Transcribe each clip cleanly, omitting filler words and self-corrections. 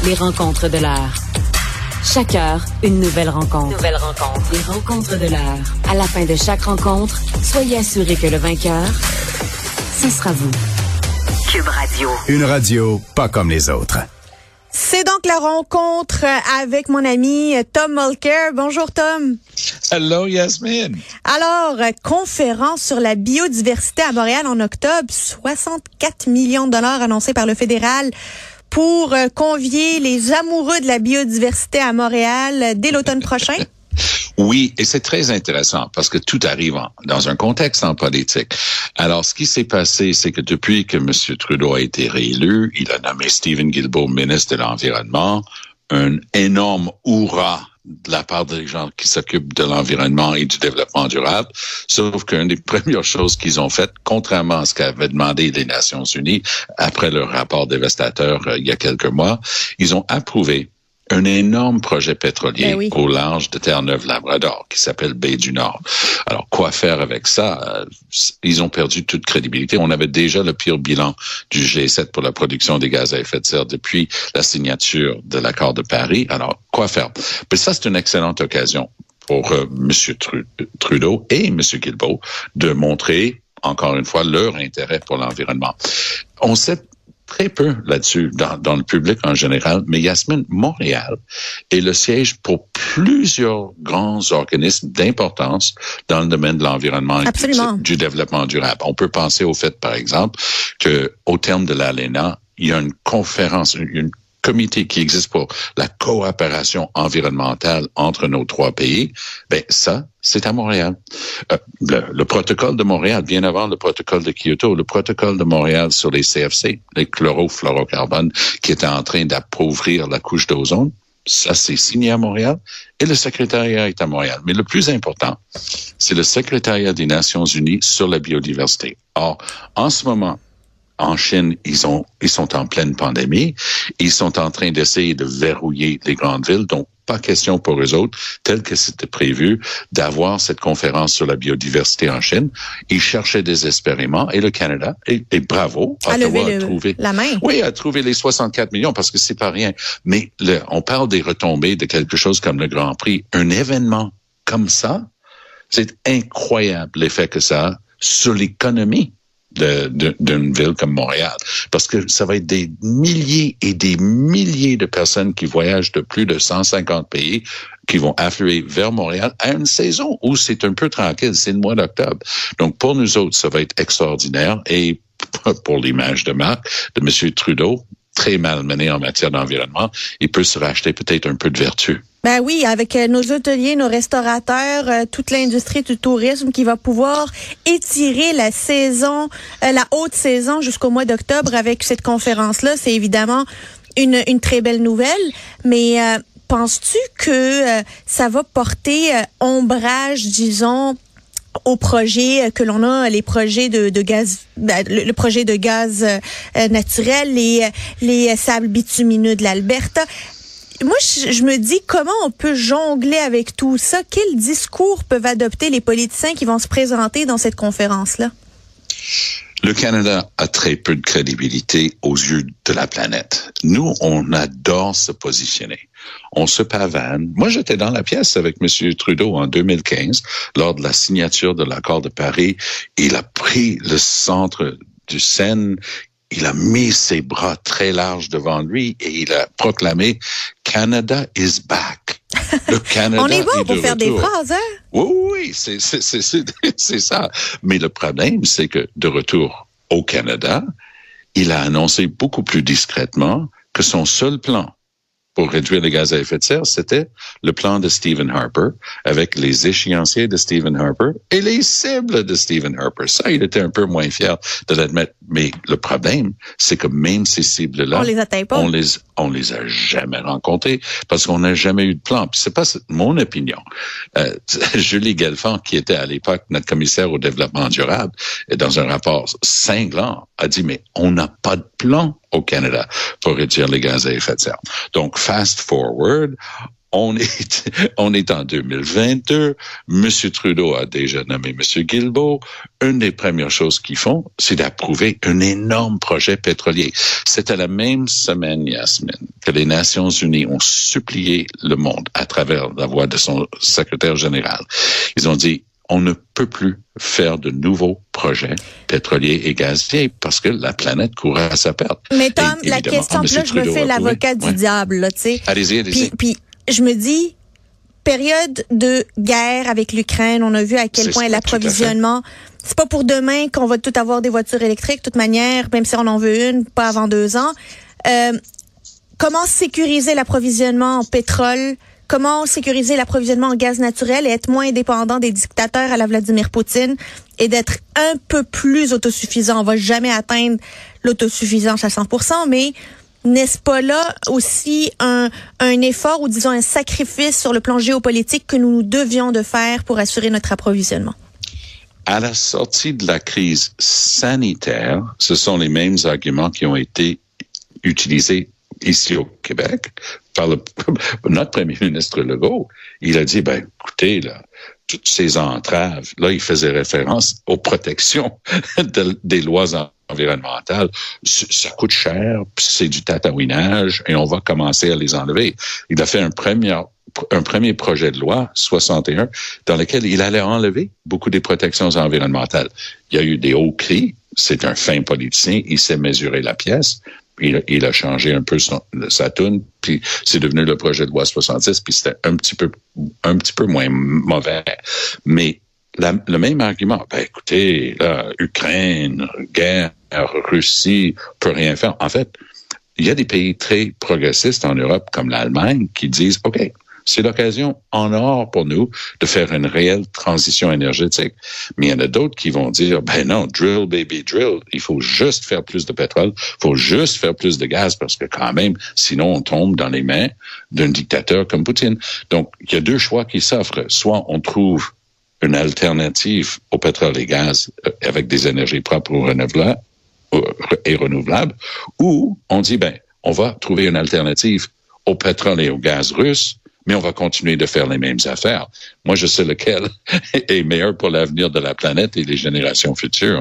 Les rencontres de l'heure. Chaque heure, une nouvelle rencontre. Les rencontres de l'heure. À la fin de chaque rencontre, soyez assurés que le vainqueur, ce sera vous. Cube Radio. Une radio pas comme les autres. C'est donc la rencontre avec mon ami Tom Mulcair. Bonjour Tom. Hello Yasmine. Alors, conférence sur la biodiversité à Montréal en octobre, 64 millions de dollars annoncés par le fédéral pour convier les amoureux de la biodiversité à Montréal dès l'automne prochain. Oui, et c'est très intéressant parce que tout arrive dans un contexte en politique. Alors, ce qui s'est passé, c'est que depuis que M. Trudeau a été réélu, il a nommé Stephen Guilbeault ministre de l'Environnement, un énorme hurrah de la part des gens qui s'occupent de l'environnement et du développement durable. Sauf qu'une des premières choses qu'ils ont faites, contrairement à ce qu'avaient demandé les Nations Unies après leur rapport dévastateur il y a quelques mois, ils ont approuvé un énorme projet pétrolier au large de Terre-Neuve-Labrador qui s'appelle Baie du Nord. Alors, quoi faire avec ça? Ils ont perdu toute crédibilité. On avait déjà le pire bilan du G7 pour la production des gaz à effet de serre depuis la signature de l'accord de Paris. Alors, quoi faire? Mais ça, c'est une excellente occasion pour M. Trudeau et M. Guilbeault de montrer, encore une fois, leur intérêt pour l'environnement. On sait très peu là-dessus dans le public en général, mais Yasmine, Montréal est le siège pour plusieurs grands organismes d'importance dans le domaine de l'environnement et du développement durable. On peut penser au fait, par exemple, que au terme de l'ALENA, il y a une conférence, une comité qui existe pour la coopération environnementale entre nos trois pays. Ben ça, c'est à Montréal. Le protocole de Montréal, bien avant le protocole de Kyoto, le protocole de Montréal sur les CFC, les chlorofluorocarbones, qui était en train d'appauvrir la couche d'ozone, ça c'est signé à Montréal et le secrétariat est à Montréal. Mais le plus important, c'est le secrétariat des Nations Unies sur la biodiversité. Or, en ce moment, en Chine, ils sont en pleine pandémie. Ils sont en train d'essayer de verrouiller les grandes villes. Donc, pas question pour eux autres, tel que c'était prévu, d'avoir cette conférence sur la biodiversité en Chine. Ils cherchaient désespérément, et le Canada, et bravo, Ottawa a trouvé la main. Oui, a trouvé les 64 millions, parce que c'est pas rien. Mais on parle des retombées de quelque chose comme le Grand Prix. Un événement comme ça, c'est incroyable l'effet que ça a sur l'économie d'une ville comme Montréal. Parce que ça va être des milliers et des milliers de personnes qui voyagent de plus de 150 pays qui vont affluer vers Montréal à une saison où c'est un peu tranquille, c'est le mois d'octobre. Donc, pour nous autres, ça va être extraordinaire. Et pour l'image de marque de M. Trudeau, très malmené en matière d'environnement, il peut se racheter peut-être un peu de vertu. Ben oui, avec nos hôteliers, nos restaurateurs, toute l'industrie du tourisme qui va pouvoir étirer la saison, la haute saison jusqu'au mois d'octobre avec cette conférence-là. C'est évidemment une très belle nouvelle, mais penses-tu que ça va porter ombrage, disons, aux projets que l'on a, les projets de gaz, le projet de gaz naturel, les sables bitumineux de l'Alberta? Moi, je me dis, comment on peut jongler avec tout ça? Quel discours peuvent adopter les politiciens qui vont se présenter dans cette conférence-là? Le Canada a très peu de crédibilité aux yeux de la planète. Nous, on adore se positionner. On se pavane. Moi, j'étais dans la pièce avec M. Trudeau en 2015, lors de la signature de l'accord de Paris. Il a pris le centre du Seine. Il a mis ses bras très larges devant lui et il a proclamé « Canada is back ». Le Canada on est bon pour faire des phrases, hein? Oui, c'est ça. Mais le problème, c'est que de retour au Canada, il a annoncé beaucoup plus discrètement que son seul plan pour réduire les gaz à effet de serre, c'était le plan de Stephen Harper, avec les échéanciers de Stephen Harper et les cibles de Stephen Harper. Ça, il était un peu moins fier de l'admettre. Mais le problème, c'est que même ces cibles-là, on les atteint pas. On les a jamais rencontrées parce qu'on n'a jamais eu de plan. Puis c'est pas mon opinion. Julie Galfand, qui était à l'époque notre commissaire au développement durable, dans un rapport cinglant, a dit, mais on n'a pas de plan au Canada pour réduire les gaz à effet de serre. Donc, fast forward, on est en 2022. Monsieur Trudeau a déjà nommé Monsieur Guilbeault. Une des premières choses qu'ils font, c'est d'approuver un énorme projet pétrolier. C'était la même semaine, Yasmine, que les Nations Unies ont supplié le monde à travers la voix de son secrétaire général. Ils ont dit, on ne peut plus faire de nouveaux projets pétroliers et gaziers parce que la planète court à sa perte. Mais Tom, la question, là, je me fais l'avocat du diable, là, tu sais. Allez-y. Puis, je me dis, période de guerre avec l'Ukraine, on a vu à quel point l'approvisionnement, c'est pas pour demain qu'on va tout avoir des voitures électriques, de toute manière, même si on en veut une, pas avant 2 ans. Comment sécuriser l'approvisionnement en pétrole? Comment sécuriser l'approvisionnement en gaz naturel et être moins dépendant des dictateurs à la Vladimir Poutine et d'être un peu plus autosuffisant? On va jamais atteindre l'autosuffisance à 100%, mais n'est-ce pas là aussi un effort ou disons un sacrifice sur le plan géopolitique que nous devions de faire pour assurer notre approvisionnement? À la sortie de la crise sanitaire, ce sont les mêmes arguments qui ont été utilisés ici au Québec par notre premier ministre Legault. Il a dit, écoutez, là, toutes ces entraves, là, il faisait référence aux protections des lois environnementales. Ça coûte cher, c'est du tatouinage, et on va commencer à les enlever. Il a fait un premier projet de loi, 61, dans lequel il allait enlever beaucoup des protections environnementales. Il y a eu des hauts cris, c'est un fin politicien, il sait mesurer la pièce. Il a changé un peu sa toune, puis c'est devenu le projet de loi 66, puis c'était un petit peu moins mauvais. Mais le même argument, écoutez, là, Ukraine, guerre, Russie, peut rien faire. En fait, il y a des pays très progressistes en Europe, comme l'Allemagne, qui disent, OK, c'est l'occasion en or pour nous de faire une réelle transition énergétique. Mais il y en a d'autres qui vont dire, non, drill, baby, drill. Il faut juste faire plus de pétrole. Il faut juste faire plus de gaz parce que quand même, sinon on tombe dans les mains d'un dictateur comme Poutine. Donc, il y a 2 choix qui s'offrent. Soit on trouve une alternative au pétrole et gaz avec des énergies propres ou renouvelables, ou on dit, on va trouver une alternative au pétrole et au gaz russe, mais on va continuer de faire les mêmes affaires. Moi, je sais lequel est meilleur pour l'avenir de la planète et les générations futures.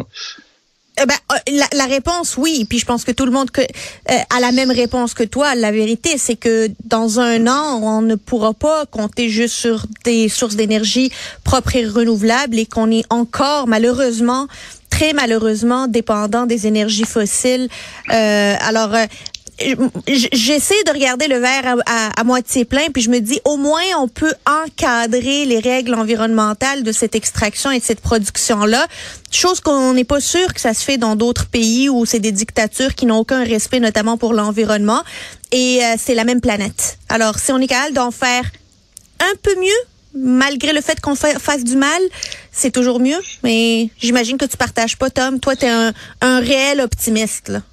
La réponse, oui. Puis je pense que tout le monde a la même réponse que toi. La vérité, c'est que dans 1 an, on ne pourra pas compter juste sur des sources d'énergie propres et renouvelables et qu'on est encore, malheureusement, très malheureusement, dépendant des énergies fossiles. J'essaie de regarder le verre à moitié plein, puis je me dis, au moins, on peut encadrer les règles environnementales de cette extraction et de cette production-là. Chose qu'on n'est pas sûr que ça se fait dans d'autres pays où c'est des dictatures qui n'ont aucun respect, notamment pour l'environnement. Et c'est la même planète. Alors, si on est capable d'en faire un peu mieux, malgré le fait qu'on fasse du mal, c'est toujours mieux. Mais j'imagine que tu partages pas, Tom. Toi, t'es un réel optimiste, là.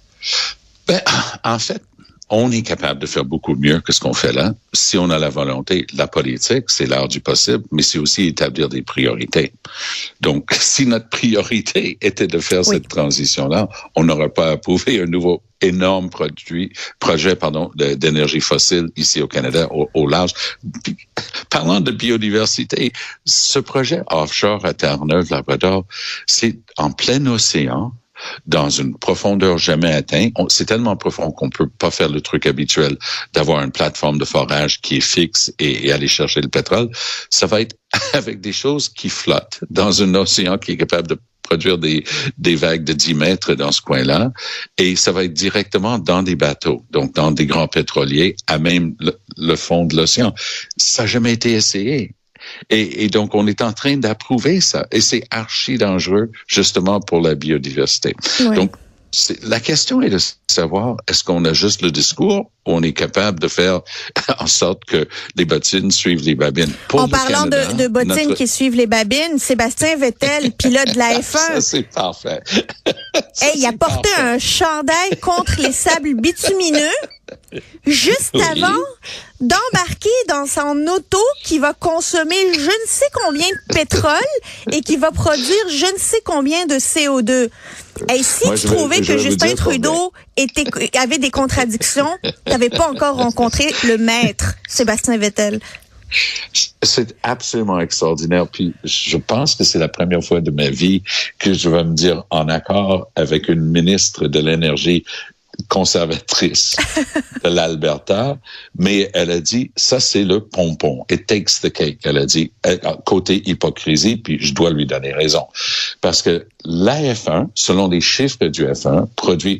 En fait, on est capable de faire beaucoup mieux que ce qu'on fait là. Si on a la volonté, la politique, c'est l'art du possible, mais c'est aussi établir des priorités. Donc, si notre priorité était de faire cette transition-là, on n'aurait pas approuvé un nouveau énorme projet d'énergie fossile ici au Canada, au large. Puis, parlant de biodiversité, ce projet offshore à Terre-Neuve-Labrador, c'est en plein océan, dans une profondeur jamais atteinte. C'est tellement profond qu'on peut pas faire le truc habituel d'avoir une plateforme de forage qui est fixe et aller chercher le pétrole. Ça va être avec des choses qui flottent dans un océan qui est capable de produire des vagues de 10 mètres dans ce coin-là. Et ça va être directement dans des bateaux, donc dans des grands pétroliers, à même le fond de l'océan. Ça n'a jamais été essayé. Et donc, on est en train d'approuver ça. Et c'est archi dangereux, justement, pour la biodiversité. Oui. Donc, la question est de savoir, est-ce qu'on a juste le discours ou on est capable de faire en sorte que les bottines suivent les babines? En parlant de bottines qui suivent les babines, Sébastien Vettel, pilote de la F1. Ça, c'est parfait. Il a porté un chandail contre les sables bitumineux juste avant d'embarquer dans son auto qui va consommer je ne sais combien de pétrole et qui va produire je ne sais combien de CO2. Et si tu trouvais que Justin Trudeau avait des contradictions, tu n'avais pas encore rencontré le maître, Sébastien Vettel. C'est absolument extraordinaire. Puis je pense que c'est la première fois de ma vie que je vais me dire en accord avec une ministre de l'Énergie conservatrice de l'Alberta, mais elle a dit, ça c'est le pompon. It takes the cake. Elle a dit, côté hypocrisie, puis je dois lui donner raison. Parce que la F1, selon les chiffres du F1, produit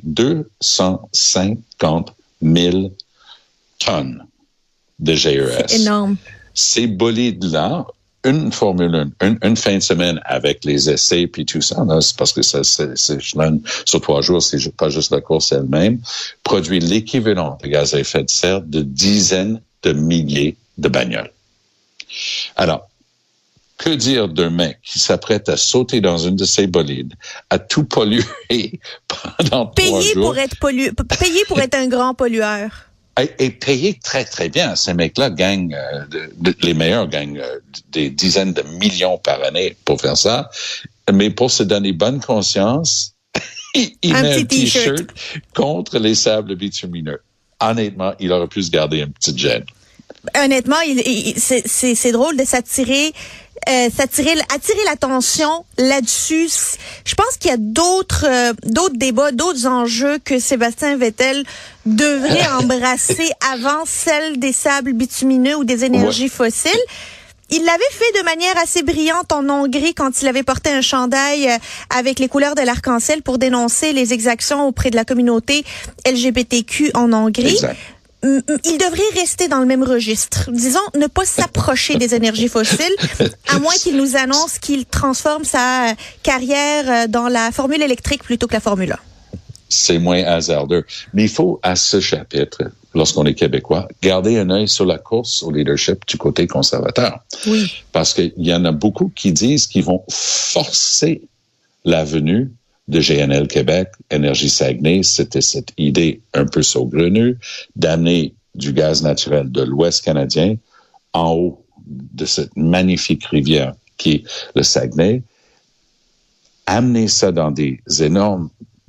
250 000 tonnes de GES. C'est énorme. Ces bolides-là, une Formule 1, une fin de semaine avec les essais puis tout ça, là, c'est parce que c'est sur 3 jours, c'est pas juste la course elle-même, produit l'équivalent de gaz à effet de serre de dizaines de milliers de bagnoles. Alors, que dire d'un mec qui s'apprête à sauter dans une de ces bolides, à tout polluer pendant 3 jours? Payé pour être un grand pollueur. Et payé très, très bien. Ces mecs-là gagnent, les meilleurs gagnent des dizaines de millions par année pour faire ça. Mais pour se donner bonne conscience, il met un t-shirt contre les sables bitumineux. Honnêtement, il aurait pu se garder une petite gêne. Honnêtement, c'est drôle de attirer l'attention là-dessus. Je pense qu'il y a d'autres débats, d'autres enjeux que Sébastien Vettel devrait embrasser avant celle des sables bitumineux ou des énergies fossiles. Il l'avait fait de manière assez brillante en Hongrie quand il avait porté un chandail avec les couleurs de l'arc-en-ciel pour dénoncer les exactions auprès de la communauté LGBTQ en Hongrie. Exact. Il devrait rester dans le même registre. Disons, ne pas s'approcher des énergies fossiles, à moins qu'il nous annonce qu'il transforme sa carrière dans la formule électrique plutôt que la Formule 1. C'est moins hasardeux. Mais il faut, à ce chapitre, lorsqu'on est québécois, garder un œil sur la course au leadership du côté conservateur. Oui. Parce qu'il y en a beaucoup qui disent qu'ils vont forcer la venue de GNL Québec, Énergie Saguenay. C'était cette idée un peu saugrenue d'amener du gaz naturel de l'Ouest canadien en haut de cette magnifique rivière qui est le Saguenay, amener ça dans des énormes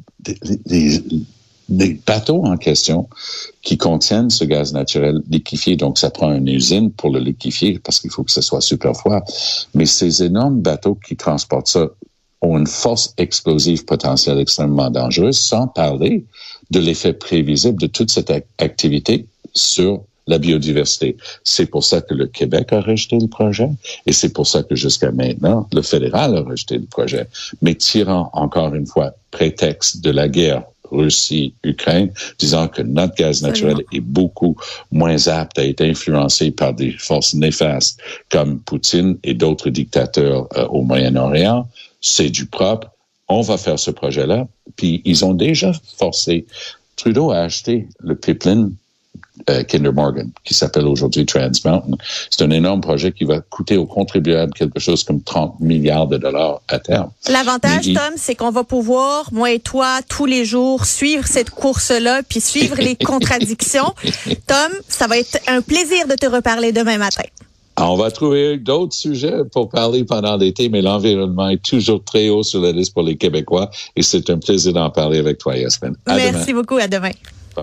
des bateaux en question qui contiennent ce gaz naturel liquéfié. Donc, ça prend une usine pour le liquéfier parce qu'il faut que ce soit super froid. Mais ces énormes bateaux qui transportent ça ont une force explosive potentielle extrêmement dangereuse, sans parler de l'effet prévisible de toute cette activité sur la biodiversité. C'est pour ça que le Québec a rejeté le projet et c'est pour ça que jusqu'à maintenant, le fédéral a rejeté le projet. Mais tirant encore une fois prétexte de la guerre Russie-Ukraine, disant que notre gaz naturel est beaucoup moins apte à être influencé par des forces néfastes comme Poutine et d'autres dictateurs au Moyen-Orient, c'est du propre, on va faire ce projet-là. Puis ils ont déjà forcé Trudeau à acheter le pipeline Kinder Morgan, qui s'appelle aujourd'hui Trans Mountain. C'est un énorme projet qui va coûter aux contribuables quelque chose comme 30 milliards de dollars à terme. L'avantage, Tom, c'est qu'on va pouvoir, moi et toi, tous les jours, suivre cette course-là, puis suivre les contradictions. Tom, ça va être un plaisir de te reparler demain matin. On va trouver d'autres sujets pour parler pendant l'été, mais l'environnement est toujours très haut sur la liste pour les Québécois et c'est un plaisir d'en parler avec toi, Yasmine. Merci beaucoup, à demain.